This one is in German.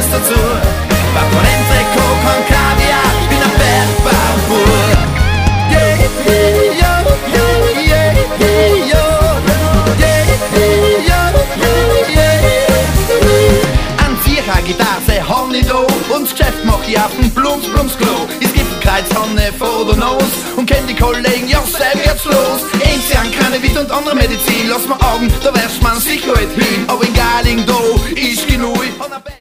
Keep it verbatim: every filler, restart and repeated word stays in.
dazu. Vaporent, Trikot, con Kaviar, ich bin ein Bergbauer. Yeah, yeah, yeah, yeah, yeah, yeah, yeah, yeah. An Vierer Gitarre hab ich da und das Geschäft mach ich auf dem Blums, Blums Klo. Es gibt eine Kreuzhanne vor der Nase und kennt die Kollegen, ja, selber jetzt los. Enzian, keine Witt und andere Medizin, lass mal Augen, da wärst man sicher nicht hin. Aber in Galing da ist genug.